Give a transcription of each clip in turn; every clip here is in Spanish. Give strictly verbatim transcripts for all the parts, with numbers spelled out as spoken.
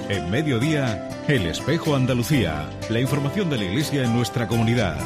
En Mediodía, El Espejo Andalucía. La información de la Iglesia en nuestra comunidad.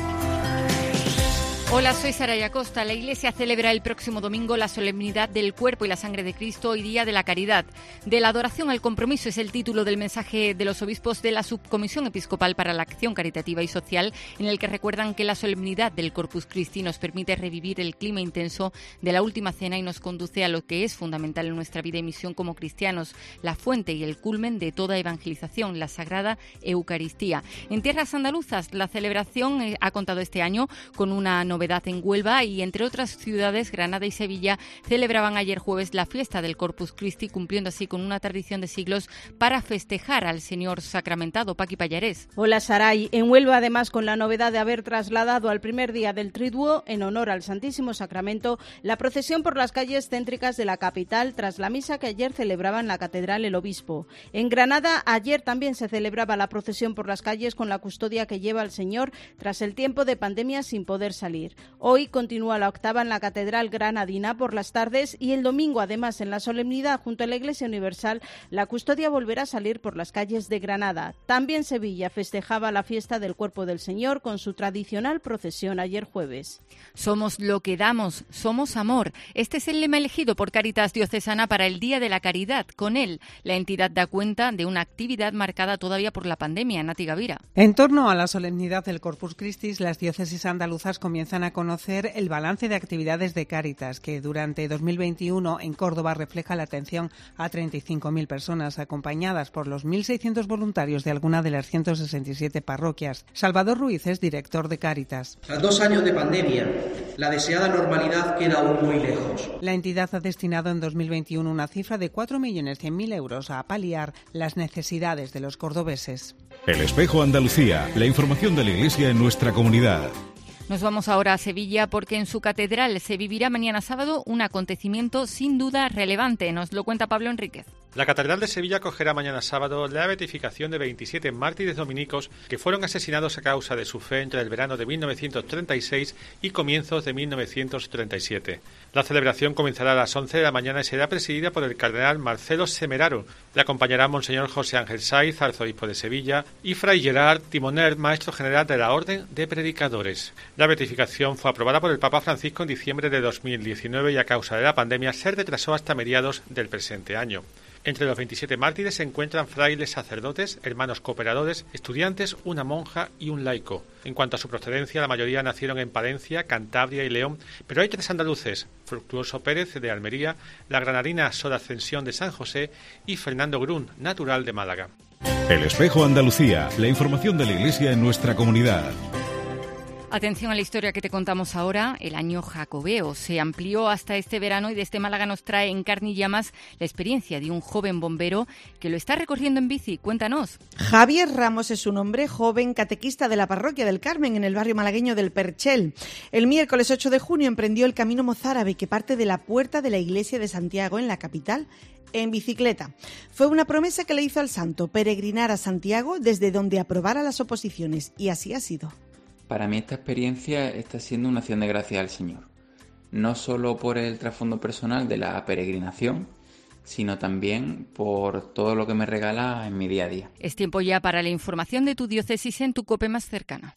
Hola, soy Saraya Costa. La Iglesia celebra el próximo domingo la solemnidad del cuerpo y la sangre de Cristo y Día de la Caridad. De la adoración al compromiso es el título del mensaje de los obispos de la Subcomisión Episcopal para la Acción Caritativa y Social, en el que recuerdan que la solemnidad del Corpus Christi nos permite revivir el clima intenso de la Última Cena y nos conduce a lo que es fundamental en nuestra vida y misión como cristianos, la fuente y el culmen de toda evangelización, la Sagrada Eucaristía. En tierras andaluzas, la celebración ha contado este año con una novedad en Huelva y, entre otras ciudades, Granada y Sevilla celebraban ayer jueves la fiesta del Corpus Christi, cumpliendo así con una tradición de siglos para festejar al Señor sacramentado. Paqui Pallarés. Hola, Saray. En Huelva, además, con la novedad de haber trasladado al primer día del Triduo, en honor al Santísimo Sacramento, la procesión por las calles céntricas de la capital tras la misa que ayer celebraba en la Catedral el Obispo. En Granada, ayer también se celebraba la procesión por las calles con la custodia que lleva el Señor tras el tiempo de pandemia sin poder salir. Hoy continúa la octava en la Catedral Granadina por las tardes y el domingo, además, en la solemnidad junto a la Iglesia Universal, la custodia volverá a salir por las calles de Granada. También Sevilla festejaba la fiesta del Cuerpo del Señor con su tradicional procesión ayer jueves. Somos lo que damos, somos amor. Este es el lema elegido por Cáritas Diocesana para el Día de la Caridad. Con él, la entidad da cuenta de una actividad marcada todavía por la pandemia. Nati Gavira. En torno a la solemnidad del Corpus Christi, las diócesis andaluzas comienzan a conocer el balance de actividades de Cáritas, que durante dos mil veintiuno en Córdoba refleja la atención a treinta y cinco mil personas, acompañadas por los mil seiscientos voluntarios de alguna de las ciento sesenta y siete parroquias. Salvador Ruiz es director de Cáritas. Tras dos años de pandemia, la deseada normalidad queda aún muy lejos. La entidad ha destinado en dos mil veintiuno una cifra de cuatro millones cien mil euros a paliar las necesidades de los cordobeses. El Espejo Andalucía, la información de la Iglesia en nuestra comunidad. Nos vamos ahora a Sevilla porque en su catedral se vivirá mañana sábado un acontecimiento sin duda relevante. Nos lo cuenta Pablo Enríquez. La Catedral de Sevilla acogerá mañana sábado la beatificación de veintisiete mártires dominicos que fueron asesinados a causa de su fe entre el verano de mil novecientos treinta y seis y comienzos de mil novecientos treinta y siete. La celebración comenzará a las once de la mañana y será presidida por el cardenal Marcelo Semeraro. Le acompañará Monseñor José Ángel Saiz, arzobispo de Sevilla, y Fray Gerard Timoner, maestro general de la Orden de Predicadores. La beatificación fue aprobada por el Papa Francisco en diciembre de dos mil diecinueve y a causa de la pandemia se retrasó hasta mediados del presente año. Entre los veintisiete mártires se encuentran frailes sacerdotes, hermanos cooperadores, estudiantes, una monja y un laico. En cuanto a su procedencia, la mayoría nacieron en Palencia, Cantabria y León, pero hay tres andaluces: Fructuoso Pérez, de Almería, la granadina Sor Ascensión de San José y Fernando Grun, natural de Málaga. El Espejo Andalucía, la información de la Iglesia en nuestra comunidad. Atención a la historia que te contamos ahora. El año jacobeo se amplió hasta este verano y desde Málaga nos trae en carne y llamas la experiencia de un joven bombero que lo está recorriendo en bici. Cuéntanos. Javier Ramos es su nombre, joven catequista de la Parroquia del Carmen en el barrio malagueño del Perchel. El miércoles ocho de junio emprendió el camino mozárabe que parte de la puerta de la iglesia de Santiago en la capital en bicicleta. Fue una promesa que le hizo al santo, peregrinar a Santiago desde donde aprobara las oposiciones, y así ha sido. Para mí esta experiencia está siendo una acción de gracias al Señor, no solo por el trasfondo personal de la peregrinación, sino también por todo lo que me regala en mi día a día. Es tiempo ya para la información de tu diócesis en tu COPE más cercana.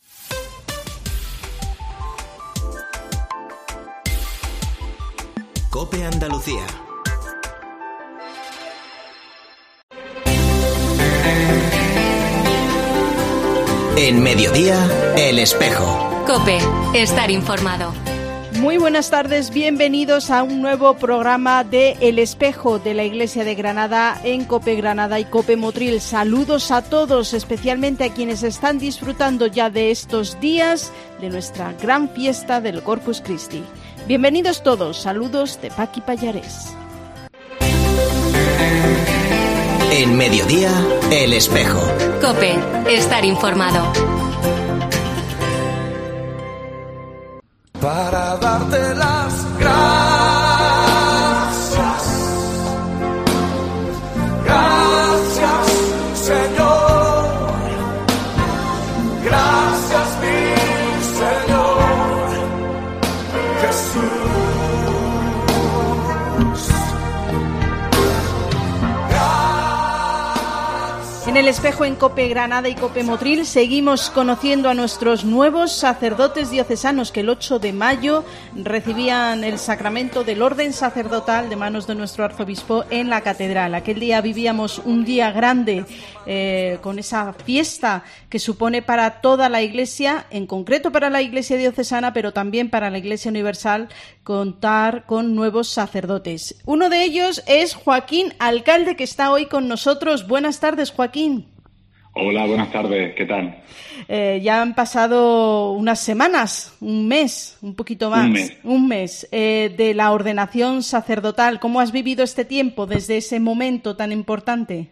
COPE Andalucía. En Mediodía, El Espejo. COPE, estar informado. Muy buenas tardes, bienvenidos a un nuevo programa de El Espejo de la Iglesia de Granada en COPE Granada y COPE Motril. Saludos a todos, especialmente a quienes están disfrutando ya de estos días de nuestra gran fiesta del Corpus Christi. Bienvenidos todos, saludos de Paqui Pallarés. En Mediodía, El Espejo. COPE, estar informado. Para darte las gracias. Gracias, Señor. Gracias, mi Señor. Jesús. En el espejo en COPE Granada y COPE Motril seguimos conociendo a nuestros nuevos sacerdotes diocesanos que el ocho de mayo recibían el sacramento del orden sacerdotal de manos de nuestro arzobispo en la catedral. Aquel día vivíamos un día grande eh, con esa fiesta que supone para toda la Iglesia, en concreto para la Iglesia diocesana, pero también para la Iglesia universal, contar con nuevos sacerdotes. Uno de ellos es Joaquín, alcalde, que está hoy con nosotros. Buenas tardes, Joaquín. Hola, buenas tardes, ¿qué tal? Eh, ya han pasado unas semanas, un mes, un poquito más, un mes, un mes eh, de la ordenación sacerdotal. ¿Cómo has vivido este tiempo desde ese momento tan importante?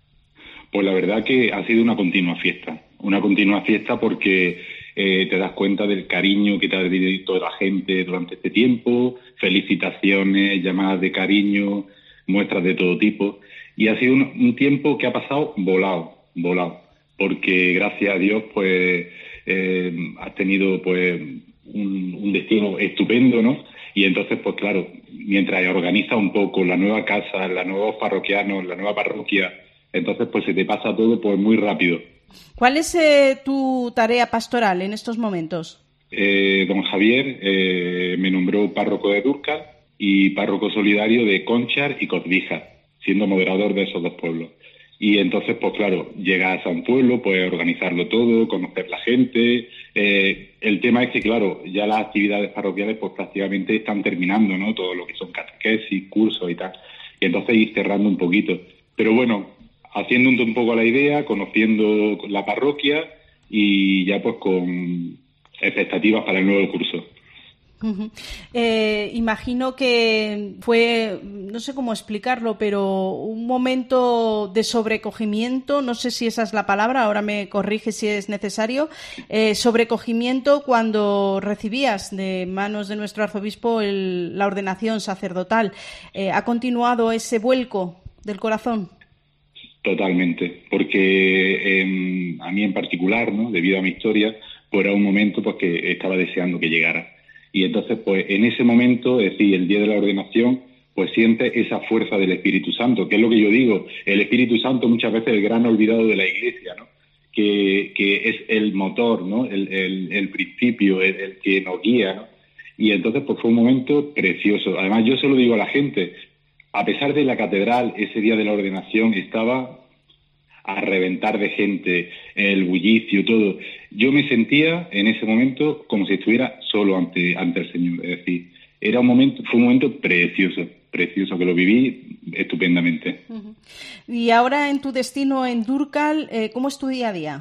Pues la verdad que ha sido una continua fiesta, una continua fiesta porque eh, te das cuenta del cariño que te ha dado toda la gente durante este tiempo, felicitaciones, llamadas de cariño, muestras de todo tipo, y ha sido un, un tiempo que ha pasado volado. volado, porque gracias a Dios pues eh, has tenido pues un, un destino estupendo, ¿no? Y entonces pues claro, mientras organizas un poco la nueva casa, los nuevos parroquianos, la nueva parroquia, entonces pues se te pasa todo pues muy rápido. ¿Cuál es eh, tu tarea pastoral en estos momentos? Eh, don Javier eh, me nombró párroco de Dúrcal y párroco solidario de Conchar y Cordija, siendo moderador de esos dos pueblos. Y entonces, pues claro, llegas a un pueblo, puedes organizarlo todo, conocer la gente. Eh, el tema es que, claro, ya las actividades parroquiales pues prácticamente están terminando, ¿no? Todo lo que son catequesis, cursos y tal. Y entonces ir cerrando un poquito. Pero bueno, haciendo un poco la idea, conociendo la parroquia y ya pues con expectativas para el nuevo curso. Uh-huh. Eh, imagino que fue, no sé cómo explicarlo, pero un momento de sobrecogimiento, no sé si esa es la palabra, ahora me corrige si es necesario, eh, sobrecogimiento cuando recibías de manos de nuestro arzobispo el, la ordenación sacerdotal. Eh, ¿Ha continuado ese vuelco del corazón? Totalmente, porque eh, a mí en particular, ¿no? Debido a mi historia, pues era un momento pues que estaba deseando que llegara. Y entonces, pues en ese momento, es decir, el día de la ordenación, pues siente esa fuerza del Espíritu Santo, que es lo que yo digo, el Espíritu Santo muchas veces es el gran olvidado de la Iglesia, ¿no? Que, que es el motor, ¿no? El, el, el principio, el, el que nos guía, ¿no? Y entonces, pues fue un momento precioso. Además, yo se lo digo a la gente, a pesar de la catedral, ese día de la ordenación estaba a reventar de gente, el bullicio, todo. Yo me sentía en ese momento como si estuviera solo ante, ante el Señor. Es decir, era un momento, fue un momento precioso, precioso, que lo viví estupendamente. Uh-huh. Y ahora en tu destino en Dúrcal, eh, ¿cómo es tu día a día?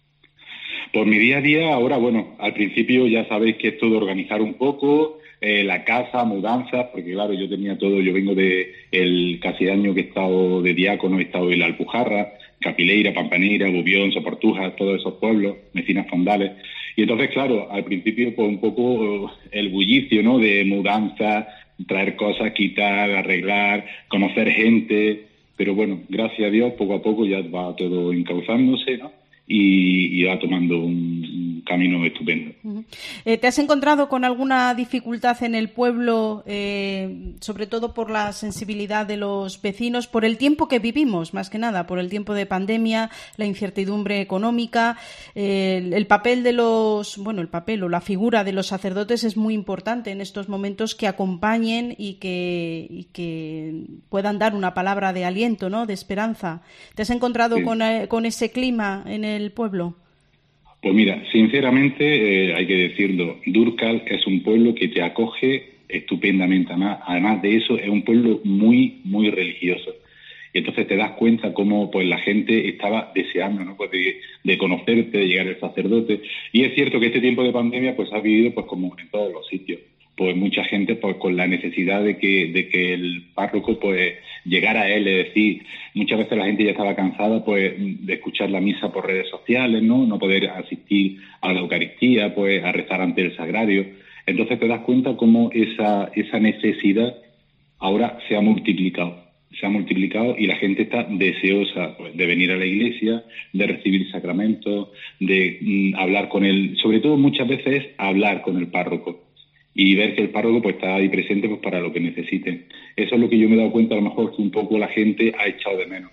Pues mi día a día, ahora, bueno, al principio ya sabéis que es todo organizar un poco, eh, la casa, mudanzas, porque claro, yo tenía todo, yo vengo de el casi año que he estado de diácono, he estado en la Alpujarra, Capileira, Pampaneira, Bobión, Soportuja, todos esos pueblos, Mecinas Fondales. Y entonces, claro, al principio, pues un poco el bullicio, ¿no? De mudanza, traer cosas, quitar, arreglar, conocer gente. Pero bueno, gracias a Dios, poco a poco ya va todo encauzándose, ¿no? Y, y va tomando un, un camino estupendo. Uh-huh. Eh, ¿Te has encontrado con alguna dificultad en el pueblo, eh, sobre todo por la sensibilidad de los vecinos, por el tiempo que vivimos, más que nada, por el tiempo de pandemia, la incertidumbre económica? Eh, el, el papel de los, bueno, el papel o la figura de los sacerdotes es muy importante en estos momentos, que acompañen y que, y que puedan dar una palabra de aliento, ¿no? De esperanza. ¿Te has encontrado sí. con, eh, con ese clima en el el pueblo? Pues mira, sinceramente eh, hay que decirlo, Dúrcal es un pueblo que te acoge estupendamente. Además, además de eso, es un pueblo muy, muy religioso. Y entonces te das cuenta cómo pues la gente estaba deseando, ¿no? Pues de, de conocerte, de llegar al sacerdote. Y es cierto que este tiempo de pandemia pues ha vivido pues como en todos los sitios. Pues mucha gente pues con la necesidad de que de que el párroco pues llegara a él, es decir, muchas veces la gente ya estaba cansada pues de escuchar la misa por redes sociales, no no poder asistir a la Eucaristía, pues a rezar ante el sagrario. Entonces te das cuenta cómo esa esa necesidad ahora se ha multiplicado, se ha multiplicado y la gente está deseosa pues, de venir a la iglesia, de recibir sacramentos, de mm, hablar con él, sobre todo muchas veces hablar con el párroco. Y ver que el párroco pues está ahí presente pues para lo que necesiten. Eso es lo que yo me he dado cuenta, a lo mejor que un poco la gente ha echado de menos.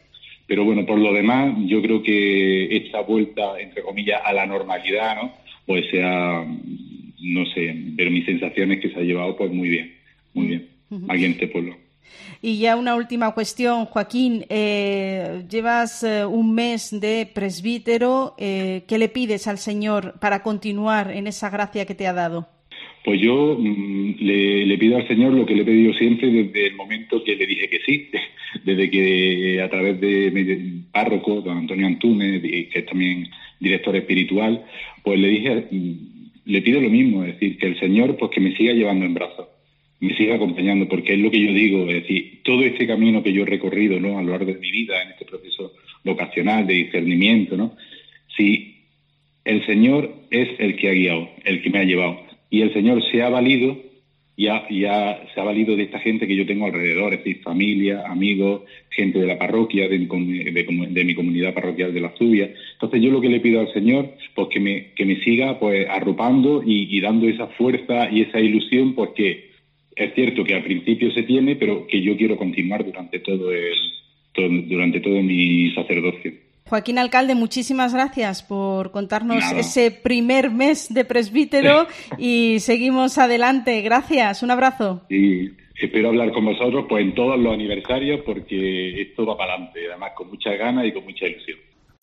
Pero bueno, por lo demás, yo creo que esta vuelta, entre comillas, a la normalidad, ¿no? Pues sea, no sé, pero mis sensaciones que se ha llevado, pues muy bien, muy bien, aquí en este pueblo. Y ya una última cuestión, Joaquín. Eh, llevas eh, un mes de presbítero. Eh, ¿Qué le pides al Señor para continuar en esa gracia que te ha dado? Pues yo mmm, le, le pido al Señor lo que le he pedido siempre desde el momento que le dije que sí. Desde que a través de mi párroco, don Antonio Antúnez, que es también director espiritual, pues le dije, le pido lo mismo, es decir, que el Señor pues que me siga llevando en brazos, me siga acompañando, porque es lo que yo digo, es decir, todo este camino que yo he recorrido, ¿no?, a lo largo de mi vida, en este proceso vocacional de discernimiento, ¿no?, si el Señor es el que ha guiado, el que me ha llevado, y el Señor se ha valido, y ha, y ha, se ha valido de esta gente que yo tengo alrededor, es decir, familia, amigos, gente de la parroquia, de, de, de, de mi comunidad parroquial de La Zubia. Entonces yo lo que le pido al Señor, pues que me, que me siga pues arropando y, y dando esa fuerza y esa ilusión, porque es cierto que al principio se tiene, pero que yo quiero continuar durante todo el todo, durante todo mi sacerdocio. Joaquín Alcalde, muchísimas gracias por contarnos Nada. ese primer mes de presbítero y seguimos adelante. Gracias, un abrazo. Y espero hablar con vosotros pues en todos los aniversarios, porque esto va para adelante, además con muchas ganas y con mucha ilusión.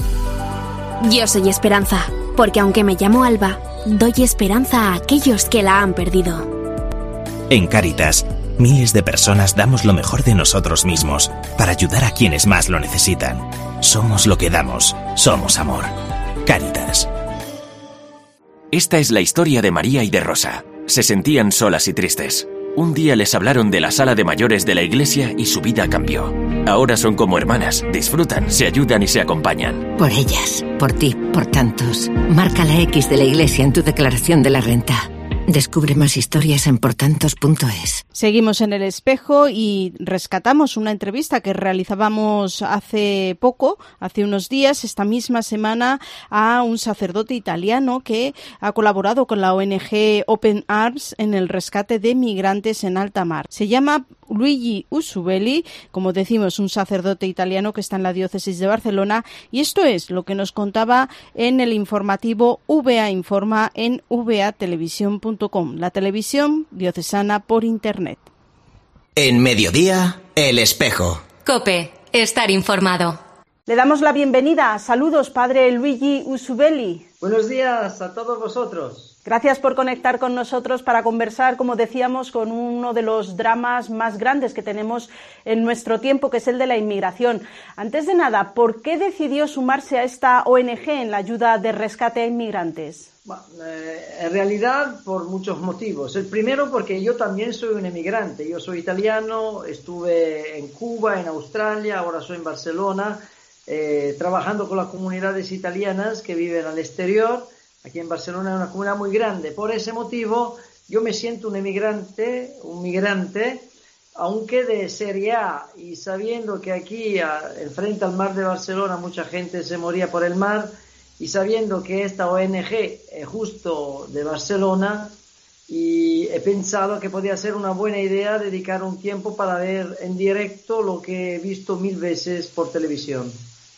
Yo soy Esperanza, porque aunque me llamo Alba, doy esperanza a aquellos que la han perdido. En Cáritas, miles de personas damos lo mejor de nosotros mismos para ayudar a quienes más lo necesitan. Somos lo que damos, somos amor. Cáritas. Esta es la historia de María y de Rosa. Se sentían solas y tristes. Un día les hablaron de la sala de mayores de la iglesia y su vida cambió. Ahora son como hermanas, disfrutan, se ayudan y se acompañan. Por ellas, por ti, por tantos. Marca la X de la iglesia en tu declaración de la renta. Descubre más historias en portantos punto es. Seguimos en El Espejo y rescatamos una entrevista que realizábamos hace poco, hace unos días, esta misma semana, a un sacerdote italiano que ha colaborado con la O N G Open Arms en el rescate de migrantes en alta mar. Se llama Luigi Usubelli, como decimos, un sacerdote italiano que está en la diócesis de Barcelona, y esto es lo que nos contaba en el informativo V A Informa en v a televisión punto com, la televisión diocesana por internet. En Mediodía, El Espejo. COPE, estar informado. Le damos la bienvenida. Saludos, padre Luigi Usubelli. Buenos días a todos vosotros. Gracias por conectar con nosotros para conversar, como decíamos, con uno de los dramas más grandes que tenemos en nuestro tiempo, que es el de la inmigración. Antes de nada, ¿por qué decidió sumarse a esta O N G en la ayuda de rescate a inmigrantes? Bueno, eh, en realidad, por muchos motivos. El primero, porque yo también soy un emigrante. Yo soy italiano, estuve en Cuba, en Australia, ahora soy en Barcelona, eh, trabajando con las comunidades italianas que viven al exterior. Aquí en Barcelona es una comunidad muy grande. Por ese motivo, yo me siento un emigrante, un migrante, aunque de serie A, y sabiendo que aquí, enfrente al mar de Barcelona, mucha gente se moría por el mar, y sabiendo que esta O N G es justo de Barcelona, y he pensado que podía ser una buena idea dedicar un tiempo para ver en directo lo que he visto mil veces por televisión.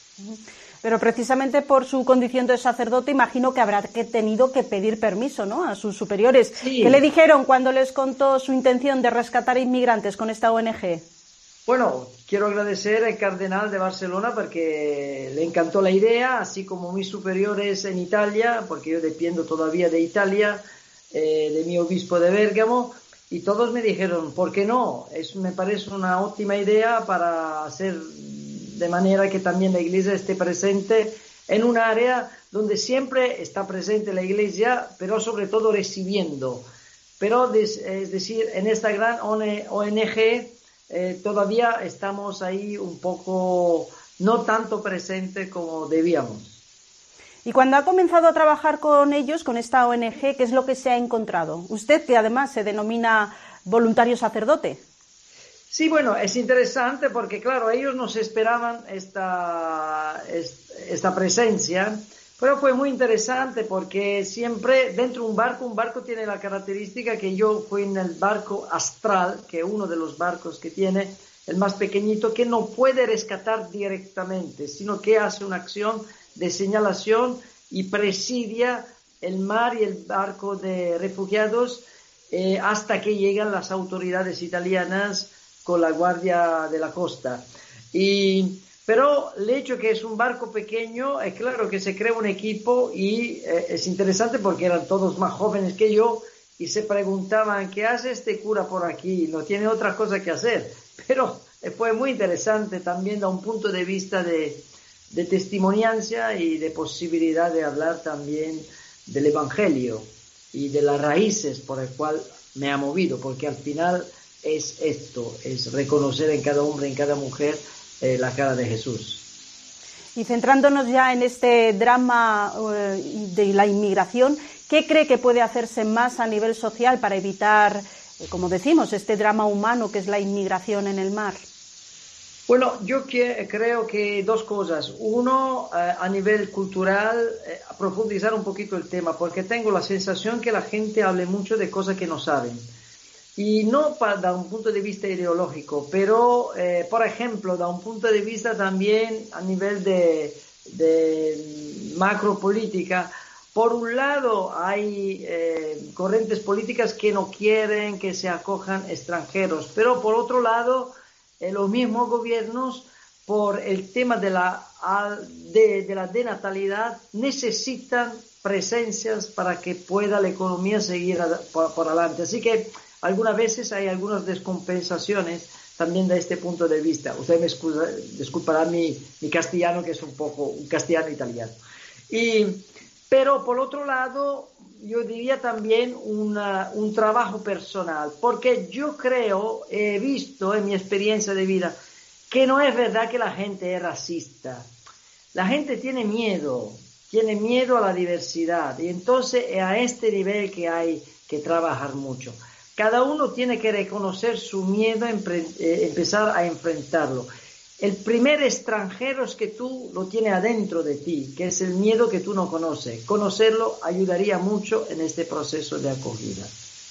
Pero precisamente por su condición de sacerdote, imagino que habrá que tenido que pedir permiso, ¿no?, a sus superiores. Sí. ¿Qué le dijeron cuando les contó su intención de rescatar inmigrantes con esta O N G? Bueno, quiero agradecer al cardenal de Barcelona porque le encantó la idea, así como mis superiores en Italia, porque yo dependo todavía de Italia, eh, de mi obispo de Bérgamo, y todos me dijeron, ¿por qué no? Es, me parece una óptima idea para hacer de manera que también la Iglesia esté presente en un área donde siempre está presente la Iglesia, pero sobre todo recibiendo. Pero, es decir, en esta gran O N G eh, todavía estamos ahí un poco, no tanto presente como debíamos. Y cuando ha comenzado a trabajar con ellos, con esta O N G, ¿qué es lo que se ha encontrado? Usted, que además se denomina voluntario sacerdote. Sí, bueno, es interesante porque, claro, ellos no se esperaban esta, esta presencia, pero fue muy interesante porque siempre dentro de un barco, un barco tiene la característica que yo fui en el barco Astral, que es uno de los barcos que tiene, el más pequeñito, que no puede rescatar directamente, sino que hace una acción de señalación y presidia el mar y el barco de refugiados eh, hasta que llegan las autoridades italianas con la guardia de la costa. Y, pero el hecho que es un barco pequeño, es claro que se crea un equipo y eh, es interesante porque eran todos más jóvenes que yo y se preguntaban, ¿qué hace este cura por aquí? No tiene otra cosa que hacer. Pero fue muy interesante también da un punto de vista de, de testimoniancia y de posibilidad de hablar también del Evangelio y de las raíces por el cual me ha movido, porque al final es esto, es reconocer en cada hombre, en cada mujer, eh, la cara de Jesús. Y centrándonos ya en este drama eh, de la inmigración, ¿qué cree que puede hacerse más a nivel social para evitar, eh, como decimos, este drama humano que es la inmigración en el mar? Bueno, yo que, creo que dos cosas. Uno, eh, a nivel cultural, eh, profundizar un poquito el tema, porque tengo la sensación que la gente hable mucho de cosas que no saben. Y no para, da un punto de vista ideológico, pero, eh, por ejemplo, da un punto de vista también a nivel de, de macropolítica. Por un lado, hay eh, corrientes políticas que no quieren que se acojan extranjeros, pero por otro lado, eh, los mismos gobiernos, por el tema de la, de, de la denatalidad, necesitan presencias para que pueda la economía seguir a, por, por adelante. Así que algunas veces hay algunas descompensaciones también de este punto de vista. Usted me excusa, disculpará mi, mi castellano, que es un poco un castellano italiano. Y, pero por otro lado, yo diría también una, un trabajo personal, porque yo creo, he visto en mi experiencia de vida, que no es verdad que la gente es racista. La gente tiene miedo, tiene miedo a la diversidad, y entonces es a este nivel que hay que trabajar mucho. Cada uno tiene que reconocer su miedo, eh, empezar a enfrentarlo. El primer extranjero es que tú lo tienes adentro de ti, que es el miedo que tú no conoces. Conocerlo ayudaría mucho en este proceso de acogida.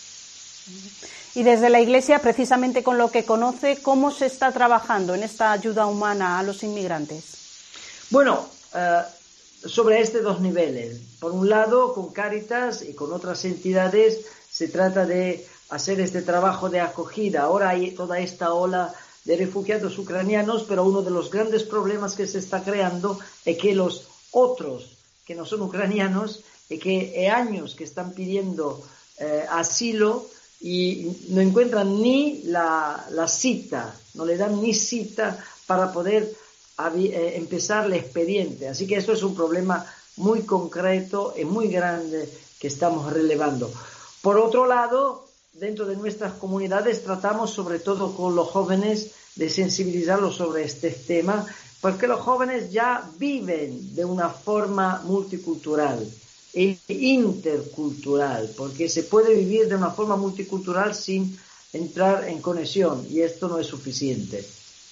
Y desde la Iglesia, precisamente con lo que conoce, ¿cómo se está trabajando en esta ayuda humana a los inmigrantes? Bueno, uh, sobre estos dos niveles. Por un lado, con Cáritas y con otras entidades, se trata de hacer este trabajo de acogida. Ahora hay toda esta ola de refugiados ucranianos, pero uno de los grandes problemas que se está creando es que los otros, que no son ucranianos, y que hay años que están pidiendo eh, asilo y no encuentran ni la, la cita, no le dan ni cita para poder eh, empezar el expediente. Así que esto es un problema muy concreto y muy grande que estamos relevando. Por otro lado, dentro de nuestras comunidades tratamos sobre todo con los jóvenes de sensibilizarlos sobre este tema, porque los jóvenes ya viven de una forma multicultural e intercultural, porque se puede vivir de una forma multicultural sin entrar en conexión, y esto no es suficiente.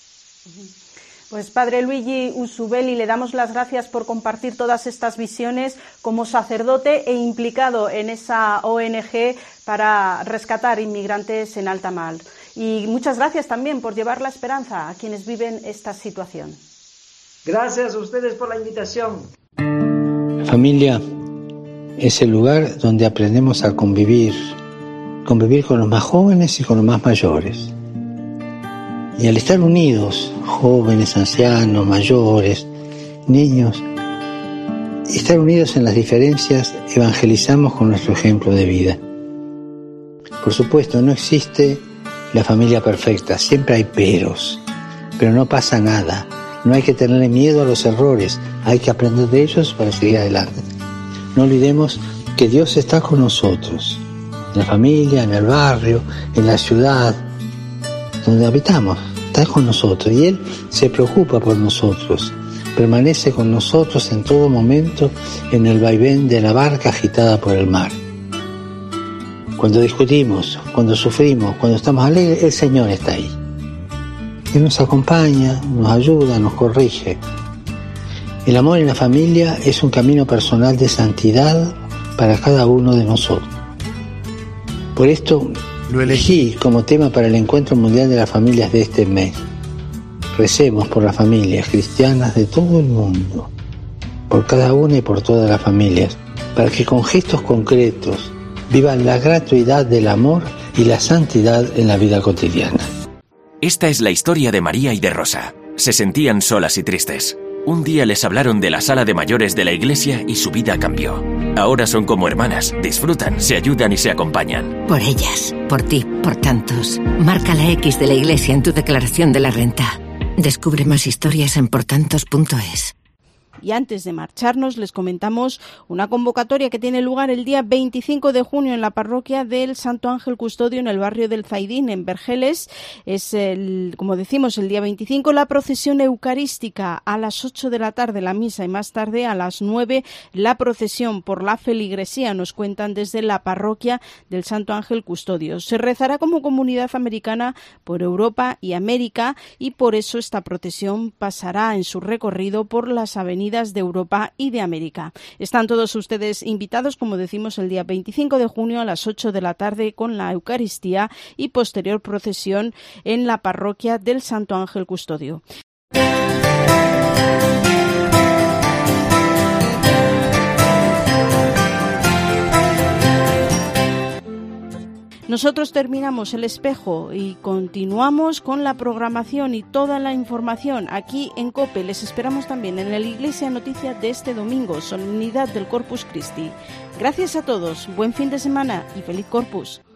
Pues Padre Luigi Usubelli, le damos las gracias por compartir todas estas visiones como sacerdote e implicado en esa O N G para rescatar inmigrantes en alta mar. Y muchas gracias también por llevar la esperanza a quienes viven esta situación. Gracias a ustedes por la invitación. La familia es el lugar donde aprendemos a convivir, convivir con los más jóvenes y con los más mayores. Y al estar unidos, jóvenes, ancianos, mayores, niños, estar unidos en las diferencias, evangelizamos con nuestro ejemplo de vida. Por supuesto, no existe la familia perfecta, siempre hay peros, pero no pasa nada. No hay que tenerle miedo a los errores, hay que aprender de ellos para seguir adelante. No olvidemos que Dios está con nosotros, en la familia, en el barrio, en la ciudad, donde habitamos. Está con nosotros y Él se preocupa por nosotros, permanece con nosotros en todo momento en el vaivén de la barca agitada por el mar. Cuando discutimos, cuando sufrimos, cuando estamos alegres, el Señor está ahí. Él nos acompaña, nos ayuda, nos corrige. El amor en la familia es un camino personal de santidad para cada uno de nosotros. Por esto lo elegí como tema para el Encuentro Mundial de las Familias de este mes. recemos por las familias cristianas de todo el mundo, por cada una y por todas las familias, para que con gestos concretos vivan la gratuidad del amor y la santidad en la vida cotidiana. Esta es la historia de María y de Rosa. Se sentían solas y tristes. Un día les hablaron de la sala de mayores de la iglesia y su vida cambió. Ahora son como hermanas, disfrutan, se ayudan y se acompañan. Por ellas, por ti, por tantos. Marca la X de la iglesia en tu declaración de la renta. Descubre más historias en portantos punto es. Y antes de marcharnos les comentamos una convocatoria que tiene lugar el día veinticinco de junio en la parroquia del Santo Ángel Custodio en el barrio del Zaidín, en Vergeles. Es, el, como decimos, el día veinticinco la procesión eucarística a las ocho de la tarde, la misa, y más tarde a las nueve la procesión por la feligresía, nos cuentan desde la parroquia del Santo Ángel Custodio. Se rezará como comunidad americana por Europa y América y por eso esta procesión pasará en su recorrido por las avenidas de Europa y de América. Están todos ustedes invitados, como decimos, el día veinticinco de junio a las ocho de la tarde con la Eucaristía y posterior procesión en la parroquia del Santo Ángel Custodio. Nosotros terminamos el espejo y continuamos con la programación y toda la información aquí en COPE. Les esperamos también en la Iglesia Noticia de este domingo, solemnidad del Corpus Christi. Gracias a todos, buen fin de semana y feliz Corpus.